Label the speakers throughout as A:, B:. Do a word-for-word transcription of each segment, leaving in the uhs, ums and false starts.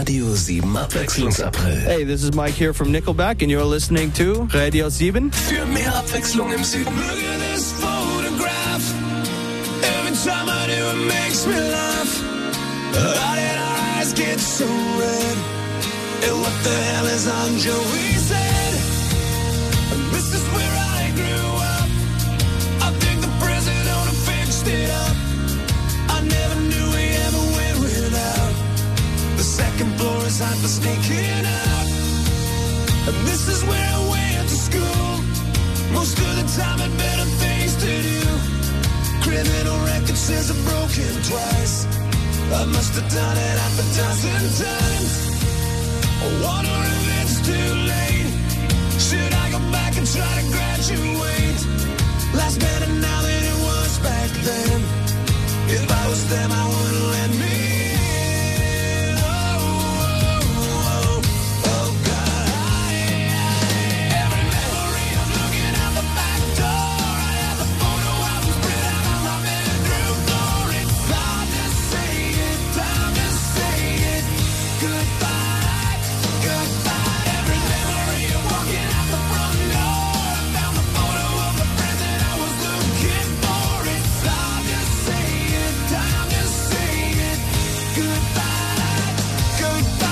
A: Radio sieben Abwechslungsapril.
B: Hey, this is Mike here from Nickelback and you're listening to Radio sieben.
A: Für mehr Abwechslung im Süden.
C: Look at this photograph. Every time I do it makes me laugh. How did our eyes get so red? And what the hell is on Joey's head? And this is where I grew up. I think the president fixed it up. I never knew we ever went without. The second floor is hot for sneaking out. And this is where I went to school. Most of the time had better things to do. Criminal record says I've broken twice. I must have done it half a dozen times. I wonder if it's too late. Should I go back and try to graduate? Life's better now than it was back then. If I was them, I wouldn't let me in. Oh, oh, oh, oh, God. I, I, every memory of looking out the back door. I have the photo album spread out on my bedroom floor. It's time to say it, time to say it. Goodbye, goodbye. Every memory of walking out the front door. I found the photo of the friend that I was looking for. It's time to say it, time to say it. Goodbye, goodbye.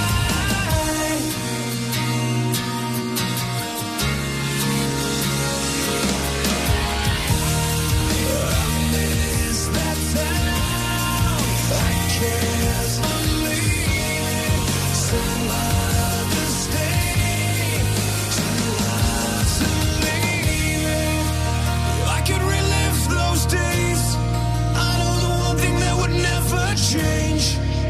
C: I miss that town. I can't believe it. So hard to stay, too hard to leave it. I could relive those days. I know the one thing that would never change.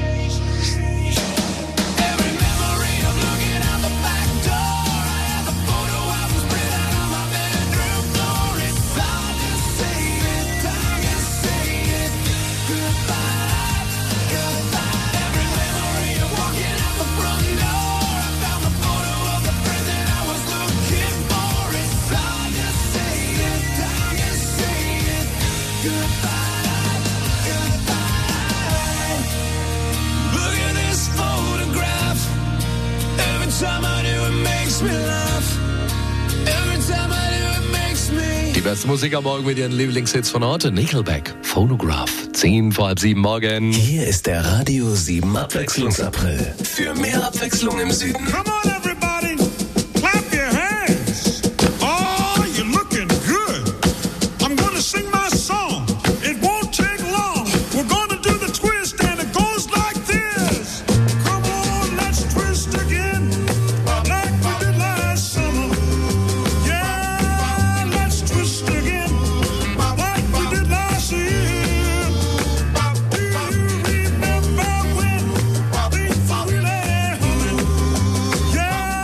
C: Every memory of looking out the back door. I have the photo album spread out on my bedroom floor. It's time to say it, time to say it. Goodbye, goodbye. Every memory of walking out the front door. I found the photo of the friend that I was looking for. It's time to say it, time to say it. Goodbye, goodbye. Look at this photograph. Every time I do it makes me laugh. Every time I do it makes me.
D: Die beste Musik am Morgen mit ihren Lieblingshits von heute. Nickelback, Phonograph. Zehn vor halb sieben morgen.
A: Hier ist der Radio sieben Abwechslungsapril. Für mehr Abwechslung im Süden.
E: Come on, everybody, clap your hands. Oh, you're looking good. I'm gonna sing my song. It won't take long. We're gonna do the twist, and it goes like this. Come on, let's twist again, like we did last summer. Yeah, let's twist again, like we did last year. Do you remember when things were really humming? Yeah.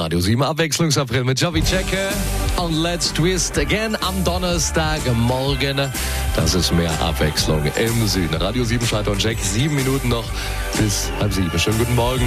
D: Radio sieben Abwechslungsapril mit Jovi Checke und Let's Twist Again am Donnerstagmorgen. Das ist mehr Abwechslung im Süden. Radio sieben, Schalter und Check, sieben Minuten noch bis halb sieben. Schönen guten Morgen.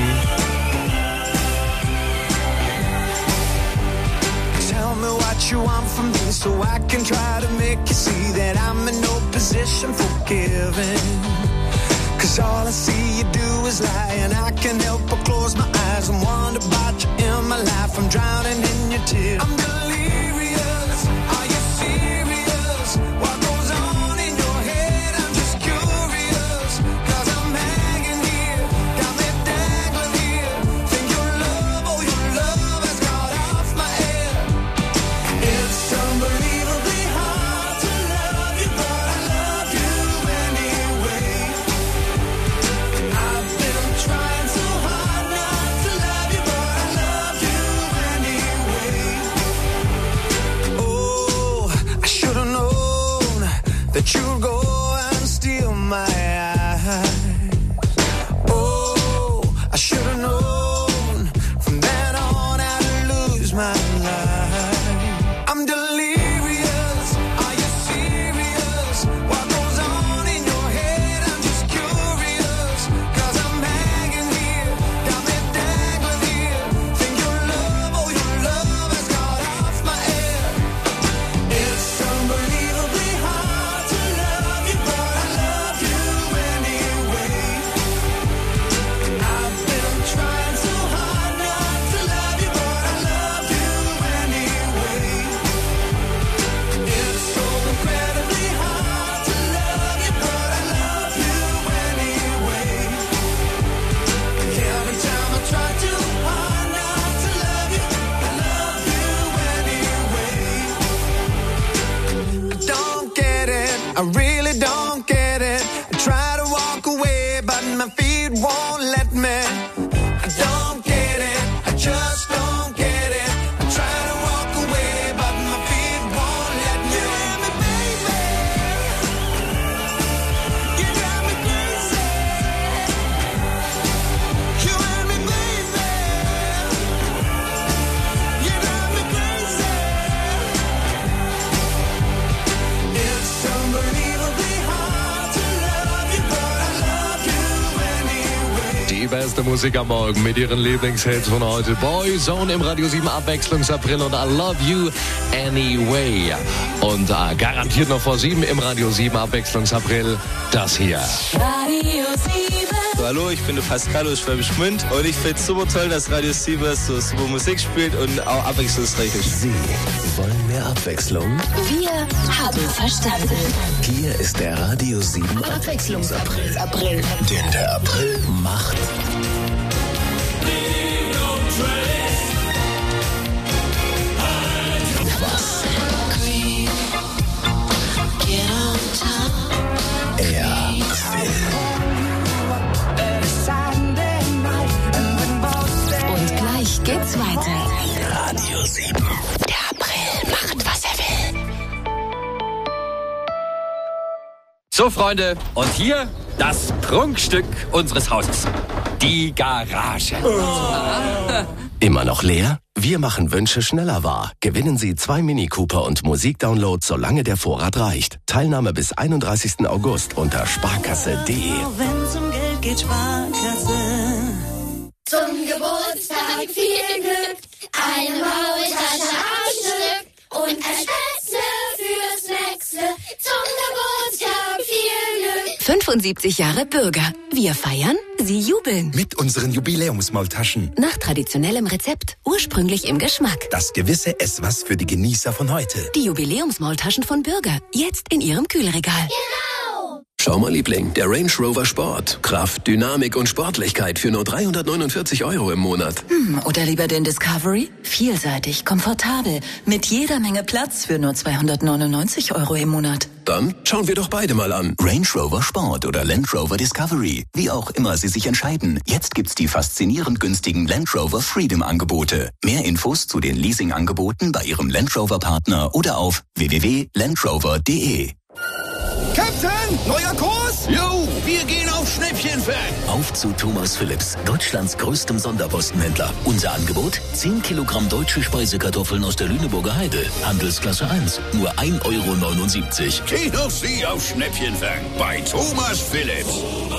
C: Tell me what you want from me so I can try to make you see that I'm in no position for giving. Cause all I see you do is lie, and I can't help but close my eyes and wonder about you in my life. I'm drowning in your tears. I'm delirious. Are you serious? What goes on in your head? I'm just curious. Cause I'm hanging here, got me dangling here. Think your love, oh your love has got off my head. It's unbelievably hard to love you, but I love you anyway. I've been trying so hard not to love you, but I love you anyway. Oh, I should have known that you'd go and steal my eyes. Oh, I should have known from then on I'd lose my life. I'm delirious. Are you serious? What goes on in your head? I'm just curious. Cause I'm hanging here, got me dangling here. Think your love, oh your love has got off my head. It's unbelievably hard to love you, but I love you anyway. I've been trying so hard not to love you, but I love you anyway. It's so incredibly hard to love you, but I love you anyway. Every time I try too hard not to love you, I love you anyway. I don't get it, I really don't get it. I try to walk away, but my feet won't let me. I don't get it, I just don't get it. I try to walk away, but my feet won't let me. You and me, baby. You drive me crazy. You and me, baby. You drive me crazy. It's unbelievably hard to love you, but I love you anyway.
D: Die beste Musik am Morgen mit ihren Lieblingshits von heute. Boyzone im Radio sieben Abwechslungsapril und I Love You Anyway. Und äh, garantiert noch vor sieben im Radio sieben Abwechslungsapril das hier.
F: Radio sieben.
B: Hallo, ich bin der Pascal aus Schwäbisch Gmünd und ich finde es super toll, dass Radio sieben so super Musik spielt und auch abwechslungsreich ist.
A: Sie wollen mehr Abwechslung?
F: Wir haben verstanden.
A: Hier ist der Radio sieben Abwechslungsapril.
F: April.
A: Denn der April macht. Was er will.
F: Und gleich geht's weiter.
A: Radio sieben.
F: Der April macht, was er will.
G: So, Freunde, und hier das Prunkstück unseres Hauses. Die Garage.
A: Immer noch leer? Wir machen Wünsche schneller wahr. Gewinnen Sie zwei Mini Cooper und Musikdownloads, solange der Vorrat reicht. Teilnahme bis einunddreißigsten August unter sparkasse punkt de.
H: Wenn's um Geld geht, Sparkasse.
I: Zum Geburtstag viel Glück, eine Maultasche am Stück und ein Spätzle fürs Nächste. Zum Geburtstag viel Glück.
F: fünfundsiebzig Jahre Bürger. Wir feiern, Sie jubeln.
J: Mit unseren Jubiläumsmaultaschen.
F: Nach traditionellem Rezept, ursprünglich im Geschmack.
J: Das gewisse Esswas für die Genießer von heute.
F: Die Jubiläumsmaultaschen von Bürger. Jetzt in Ihrem Kühlregal.
I: Genau.
A: Schau mal, Liebling, der Range Rover Sport. Kraft, Dynamik und Sportlichkeit für nur dreihundertneunundvierzig Euro im Monat.
H: Hm, oder lieber den Discovery? Vielseitig, komfortabel, mit jeder Menge Platz für nur zweihundertneunundneunzig Euro im Monat.
A: Dann schauen wir doch beide mal an.
K: Range Rover Sport oder Land Rover Discovery. Wie auch immer Sie sich entscheiden. Jetzt gibt's die faszinierend günstigen Land Rover Freedom Angebote. Mehr Infos zu den Leasing-Angeboten bei Ihrem Land Rover Partner oder auf w w w punkt landrover punkt de.
L: Captain, neuer Kurs? Jo, wir gehen auf Schnäppchen
C: Schnäppchenfang.
K: Auf zu Thomas Phillips, Deutschlands größtem Sonderpostenhändler. Unser Angebot? zehn Kilogramm deutsche Speisekartoffeln aus der Lüneburger Heide. Handelsklasse eins. Nur ein Euro neunundsiebzig.
C: Geh doch Sie auf Schnäppchenfang bei Thomas Phillips.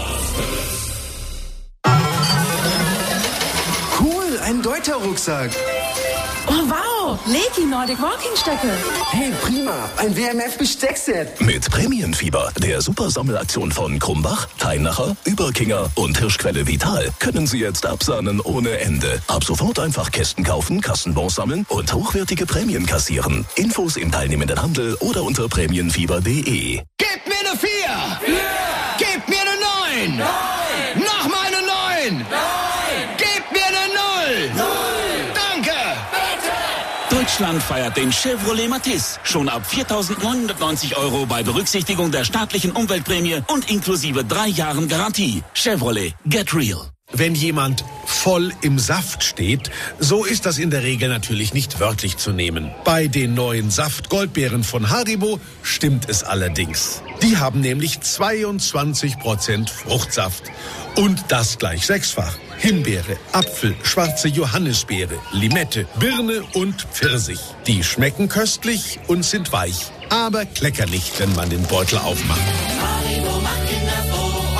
L: Cool, ein Deuter-Rucksack.
H: Oh wow, Leki Nordic Walking Stöcke.
L: Hey, prima, ein W M F-Besteckset.
K: Mit Prämienfieber, der Supersammelaktion von Krumbach, Teinacher, Überkinger und Hirschquelle Vital, können Sie jetzt absahnen ohne Ende. Ab sofort einfach Kästen kaufen, Kassenbons sammeln und hochwertige Prämien kassieren. Infos im teilnehmenden Handel oder unter prämienfieber punkt de.
C: Gebt mir eine vier. vier. Gebt mir eine neun. neun. Nochmal eine neun. neun. Gebt mir eine null. null. Danke.
M: Deutschland feiert den Chevrolet Matiz schon ab viertausendneunhundertneunzig Euro bei Berücksichtigung der staatlichen Umweltprämie und inklusive drei Jahren Garantie. Chevrolet, get real.
N: Wenn jemand voll im Saft steht, so ist das in der Regel natürlich nicht wörtlich zu nehmen. Bei den neuen Saft-Goldbeeren von Haribo stimmt es allerdings. Die haben nämlich zweiundzwanzig Prozent Fruchtsaft. Und das gleich sechsfach. Himbeere, Apfel, schwarze Johannisbeere, Limette, Birne und Pfirsich. Die schmecken köstlich und sind weich, aber kleckerlich, wenn man den Beutel aufmacht.
C: Haribo macht Kinder froh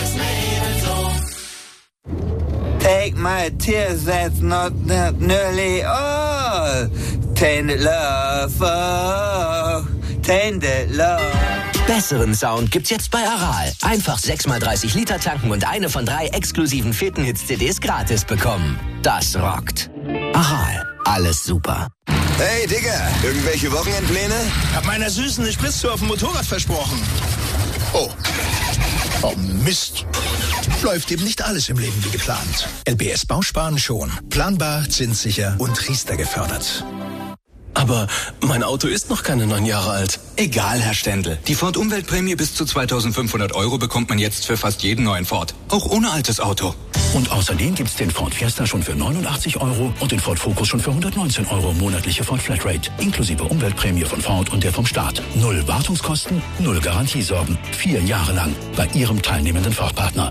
C: und Erwachsene ebenso.
O: Take my tears, that's not nearly all. Tainted love, oh, tainted love.
P: Besseren Sound gibt's jetzt bei Aral. Einfach sechs mal dreißig Liter tanken und eine von drei exklusiven Fetenhits-C Ds gratis bekommen. Das rockt. Aral, alles super.
Q: Hey, Digga, irgendwelche Wochenendpläne?
R: Hab meiner Süßen eine Spritztour auf dem Motorrad versprochen. Oh. Oh, Mist. Läuft eben nicht alles im Leben wie geplant. L B S Bausparen schon. Planbar, zinssicher und Riester gefördert.
S: Aber mein Auto ist noch keine neun Jahre alt.
T: Egal, Herr Stendl. Die Ford-Umweltprämie bis zu zweitausendfünfhundert Euro bekommt man jetzt für fast jeden neuen Ford. Auch ohne altes Auto.
K: Und außerdem gibt's den Ford Fiesta schon für neunundachtzig Euro und den Ford Focus schon für hundertneunzehn Euro monatliche Ford Flatrate. Inklusive Umweltprämie von Ford und der vom Staat. Null Wartungskosten, null Garantiesorgen. Vier Jahre lang bei Ihrem teilnehmenden Ford-Partner.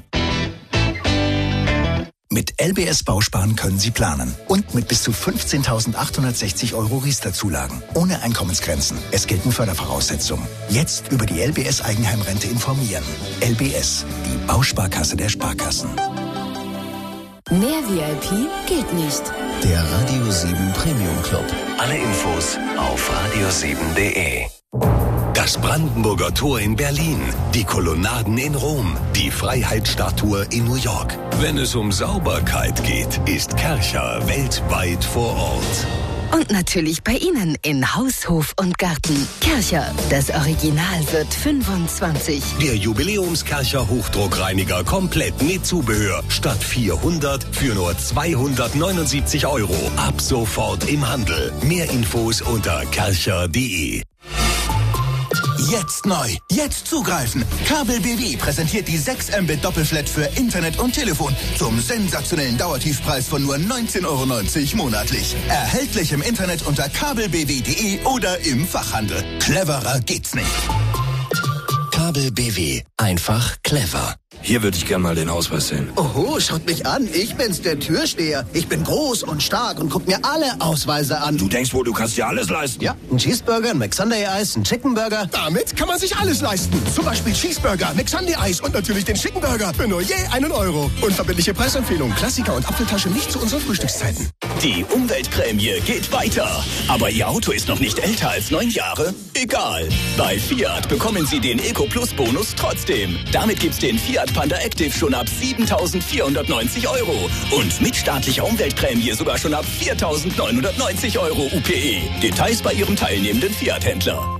R: Mit L B S Bausparen können Sie planen. Und mit bis zu fünfzehntausendachthundertsechzig Euro Riester-Zulagen. Ohne Einkommensgrenzen. Es gelten Fördervoraussetzungen. Jetzt über die L B S Eigenheimrente informieren. L B S, die Bausparkasse der Sparkassen.
F: Mehr V I P geht nicht.
J: Der Radio sieben Premium Club.
A: Alle Infos auf radio sieben punkt de. Das Brandenburger Tor in Berlin, die Kolonnaden in Rom, die Freiheitsstatue in New York. Wenn es um Sauberkeit geht, ist Kärcher weltweit vor Ort.
F: Und natürlich bei Ihnen in Haus, Hof und Garten. Kärcher, das Original wird fünfundzwanzig.
A: Der Jubiläums-Kärcher Hochdruckreiniger komplett mit Zubehör statt vierhundert für nur zweihundertneunundsiebzig Euro. Ab sofort im Handel. Mehr Infos unter kärcher punkt de.
R: Jetzt neu. Jetzt zugreifen. Kabel B W präsentiert die sechs Mbit Doppelflat für Internet und Telefon zum sensationellen Dauertiefpreis von nur neunzehn Euro neunzig monatlich. Erhältlich im Internet unter kabel b w punkt de oder im Fachhandel. Cleverer geht's nicht.
J: Kabel B W. Einfach clever.
T: Hier würde ich gerne mal den Ausweis sehen.
L: Oho, schaut mich an. Ich bin's, der Türsteher. Ich bin groß und stark und guck mir alle Ausweise an.
T: Du denkst wohl, du kannst dir alles leisten?
L: Ja, ein Cheeseburger, ein McSunday-Eis, ein Chickenburger.
R: Damit kann man sich alles leisten. Zum Beispiel Cheeseburger, McSunday-Eis und natürlich den Chickenburger für nur je einen Euro. Unverbindliche Preisempfehlung, Klassiker und Apfeltasche nicht zu unseren Frühstückszeiten.
K: Die Umweltprämie geht weiter. Aber Ihr Auto ist noch nicht älter als neun Jahre? Egal. Bei Fiat bekommen Sie den Eco-Plus-Bonus trotzdem. Damit gibt's den Fiat Panda Active schon ab siebentausendvierhundertneunzig Euro. Und mit staatlicher Umweltprämie sogar schon ab viertausendneunhundertneunzig Euro U P E. Details bei Ihrem teilnehmenden Fiat-Händler.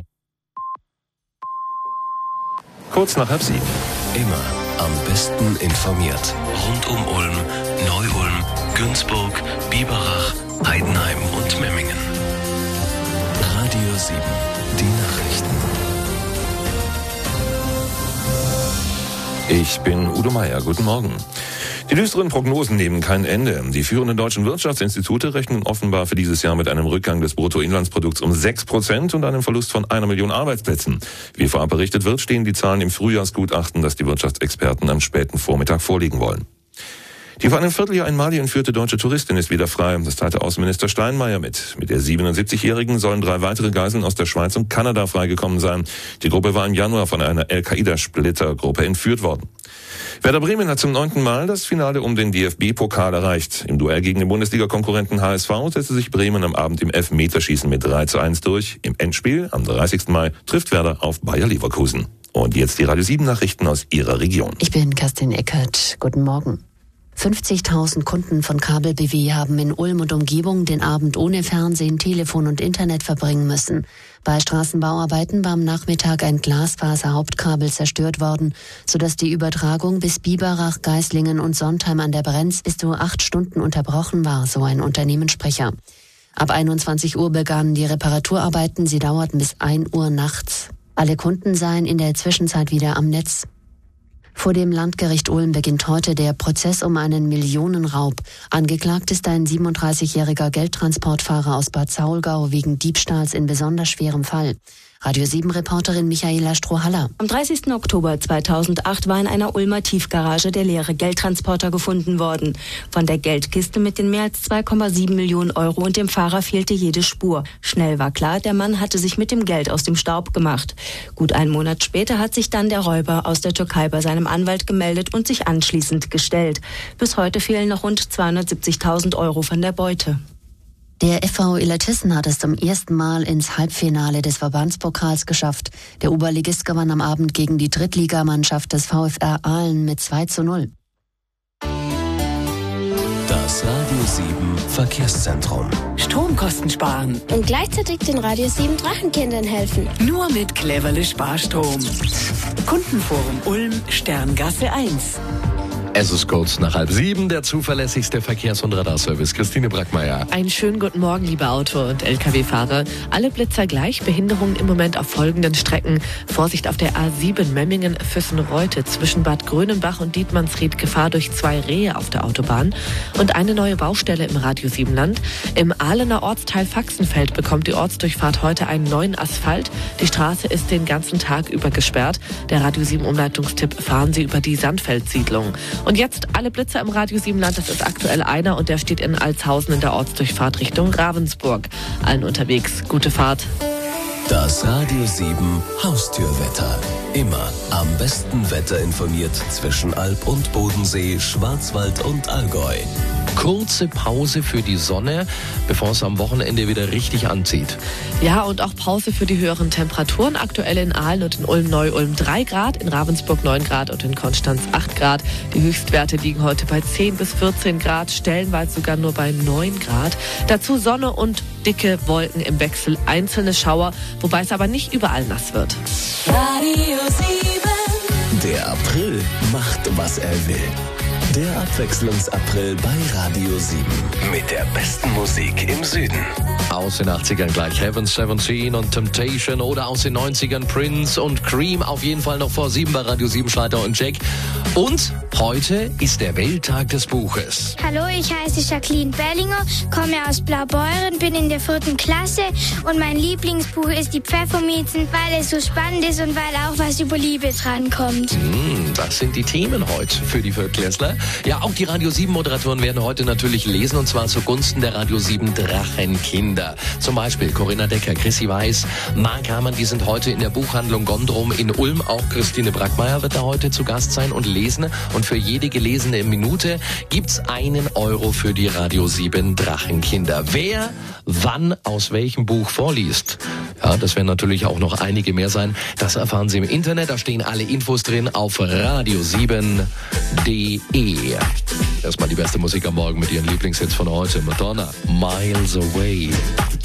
A: Kurz nach halb sieben. Immer am besten informiert. Rund um Ulm, Neu-Ulm, Günzburg, Biberach, Heidenheim und Memmingen. Radio sieben, die Nachrichten.
U: Ich bin Udo Meier. Guten Morgen. Die düsteren Prognosen nehmen kein Ende. Die führenden deutschen Wirtschaftsinstitute rechnen offenbar für dieses Jahr mit einem Rückgang des Bruttoinlandsprodukts um sechs Prozent und einem Verlust von einer Million Arbeitsplätzen. Wie vorab berichtet wird, stehen die Zahlen im Frühjahrsgutachten, das die Wirtschaftsexperten am späten Vormittag vorlegen wollen. Die vor einem Vierteljahr in Mali entführte deutsche Touristin ist wieder frei. Das teilte Außenminister Steinmeier mit. Mit der siebenundsiebzigjährigen sollen drei weitere Geiseln aus der Schweiz und Kanada freigekommen sein. Die Gruppe war im Januar von einer Al-Qaida-Splittergruppe entführt worden. Werder Bremen hat zum neunten Mal das Finale um den D F B-Pokal erreicht. Im Duell gegen den Bundesliga-Konkurrenten H S V setzte sich Bremen am Abend im Elfmeterschießen mit drei zu eins durch. Im Endspiel am dreißigsten Mai trifft Werder auf Bayer Leverkusen. Und jetzt die Radio sieben Nachrichten aus Ihrer Region.
V: Ich bin Kerstin Eckert. Guten Morgen. fünfzigtausend Kunden von Kabel B W haben in Ulm und Umgebung den Abend ohne Fernsehen, Telefon und Internet verbringen müssen. Bei Straßenbauarbeiten war am Nachmittag ein Glasfaser-Hauptkabel zerstört worden, sodass die Übertragung bis Biberach, Geislingen und Sontheim an der Brenz bis zu acht Stunden unterbrochen war, so ein Unternehmenssprecher. Ab einundzwanzig Uhr begannen die Reparaturarbeiten, sie dauerten bis ein Uhr nachts. Alle Kunden seien in der Zwischenzeit wieder am Netz. Vor dem Landgericht Ulm beginnt heute der Prozess um einen Millionenraub. Angeklagt ist ein siebenunddreißigjähriger Geldtransportfahrer aus Bad Saulgau wegen Diebstahls in besonders schwerem Fall. Radio sieben Reporterin Michaela Strohhaller.
W: Am dreißigsten Oktober zweitausendacht war in einer Ulmer Tiefgarage der leere Geldtransporter gefunden worden. Von der Geldkiste mit den mehr als zwei Komma sieben Millionen Euro und dem Fahrer fehlte jede Spur. Schnell war klar, der Mann hatte sich mit dem Geld aus dem Staub gemacht. Gut einen Monat später hat sich dann der Räuber aus der Türkei bei seinem Anwalt gemeldet und sich anschließend gestellt. Bis heute fehlen noch rund zweihundertsiebzigtausend Euro von der Beute.
V: Der F V Illertissen hat es zum ersten Mal ins Halbfinale des Verbandspokals geschafft. Der Oberligist gewann am Abend gegen die Drittligamannschaft des VfR Aalen mit zwei zu null.
J: Das Radio sieben Verkehrszentrum.
X: Stromkosten sparen.
I: Und gleichzeitig den Radio sieben Drachenkindern helfen.
X: Nur mit Cleverle Sparstrom. Kundenforum Ulm, Sterngasse eins.
D: Es ist kurz nach halb sieben, der zuverlässigste Verkehrs- und Radarservice. Christine Brackmeier.
Y: Einen schönen guten Morgen, liebe Auto- und L K W-Fahrer. Alle Blitzer gleich, Behinderungen im Moment auf folgenden Strecken. Vorsicht auf der A sieben Memmingen-Füssen-Reute zwischen Bad Grönenbach und Dietmannsried. Gefahr durch zwei Rehe auf der Autobahn. Und eine neue Baustelle im Radio sieben Land. Im Ahlener Ortsteil Faxenfeld bekommt die Ortsdurchfahrt heute einen neuen Asphalt. Die Straße ist den ganzen Tag über gesperrt. Der Radio sieben Umleitungstipp: fahren Sie über die Sandfeldsiedlung. Und jetzt alle Blitzer im Radio sieben Land, das ist aktuell einer und der steht in Altshausen in der Ortsdurchfahrt Richtung Ravensburg. Allen unterwegs, gute Fahrt.
J: Das Radio sieben Haustürwetter. Immer am besten Wetter informiert zwischen Alb und Bodensee, Schwarzwald und Allgäu.
D: Kurze Pause für die Sonne, bevor es am Wochenende wieder richtig anzieht.
Y: Ja, und auch Pause für die höheren Temperaturen. Aktuell in Aalen und in Ulm-Neu-Ulm drei Grad, in Ravensburg neun Grad und in Konstanz acht Grad. Die Höchstwerte liegen heute bei zehn bis vierzehn Grad, stellenweise sogar nur bei neun Grad. Dazu Sonne und dicke Wolken im Wechsel, einzelne Schauer, wobei es aber nicht überall nass wird.
J: Radio sieben. Der April macht, was er will. Der Abwechslungsapril bei Radio sieben. Mit der besten Musik im Süden.
D: Aus den achtzigern gleich Heaven siebzehn und Temptation oder aus den neunzigern Prince und Cream. Auf jeden Fall noch vor sieben bei Radio sieben Schalter und Jack. Und heute ist der Welttag des Buches.
I: Hallo, ich heiße Jacqueline Bellinger, komme aus Blaubeuren, bin in der vierten Klasse und mein Lieblingsbuch ist die Pfefferminzen, weil es so spannend ist und weil auch was über Liebe drankommt.
D: Mm, das sind die Themen heute für die Viertklässler. Ja, auch die Radio sieben Moderatoren werden heute natürlich lesen und zwar zugunsten der Radio sieben Drachenkinder. Zum Beispiel Corinna Decker, Chrissy Weiß, Marc Hamann, die sind heute in der Buchhandlung Gondrum in Ulm. Auch Christine Brackmeier wird da heute zu Gast sein und lesen. Und für jede gelesene Minute gibt's einen Euro für die Radio sieben Drachenkinder. Wer, wann, aus welchem Buch vorliest, ja, das werden natürlich auch noch einige mehr sein. Das erfahren Sie im Internet. Da stehen alle Infos drin auf radio sieben punkt de. Erstmal die beste Musik am Morgen mit Ihren Lieblingshits von heute. Madonna, Miles Away.